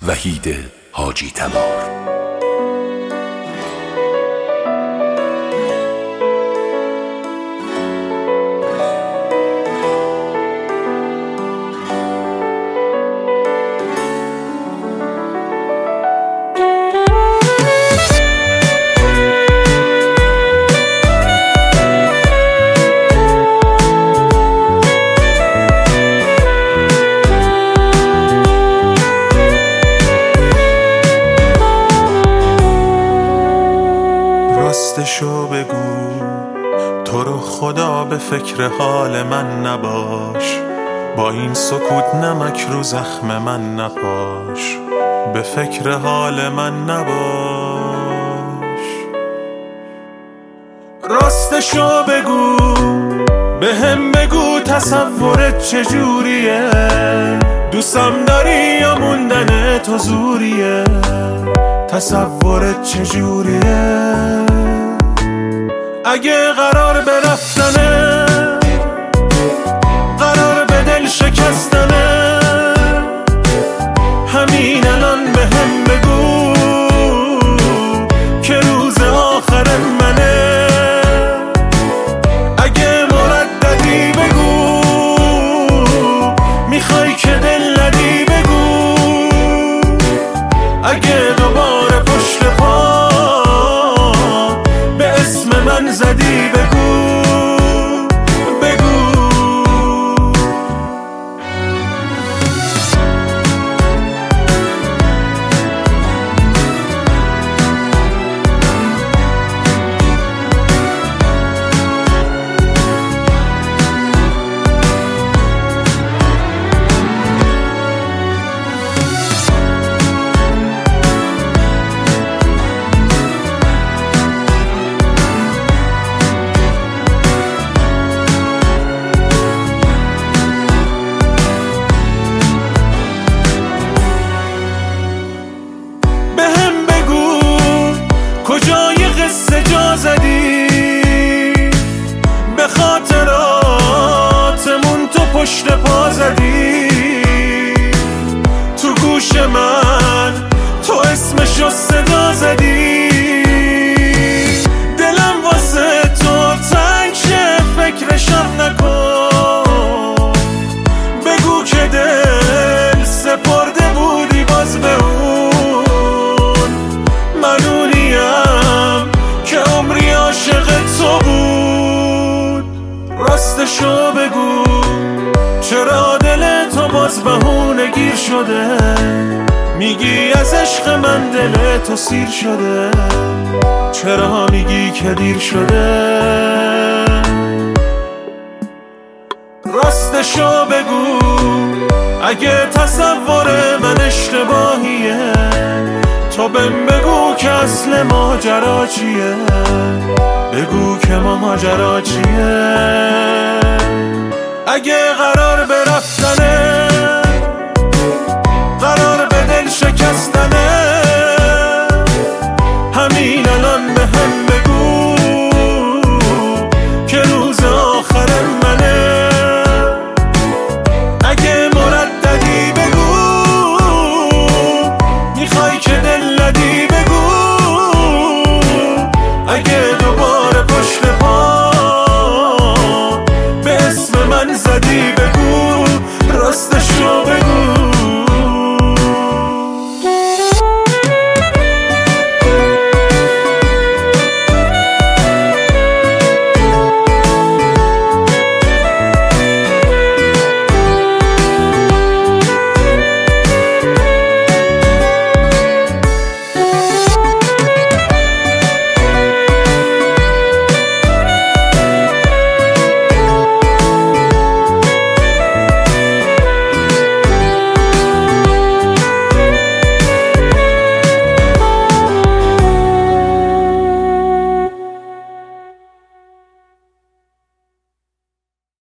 وحید حاجی تبار. راستشو بگو، تو رو خدا به فکر حال من نباش، با این سکوت نمک رو زخم من نپاش، به فکر حال من نباش. راستشو بگو، به هم بگو تصورت چجوریه، دوستم داری یا موندن تو زوریه، تصورت چجوریه؟ اگه قرار به رفتنه، قرار به دل شکستنه، همین الان به هم بگو که روز آخر منه. اگه مرددی بگو، میخوای که دل ندی بگو، اگه دوباره پشت پا به اسم من زدی بگو. کجای قصه جا زدی، به خاطراتمون تو پشت پا زدی، تو گوش من تو اسمشو صدا زدی، دلم واسه تو تنگ شه فکرشم نکن، بگو که دل سپرده بودی باز به اون، منونیم که عمری عاشق تو بود. راستشو بگو، چرا دل تو باز بهونه گیر شده، میگی از عشق من دل تو سیر شده، چرا میگی که دیر شده؟ راستشو بگو، اگه تصور من اشتباهیه، تو بهم بگو که اصل ماجرا چیه، بگو که ماجرا چیه. اگه قرار به رفتنه،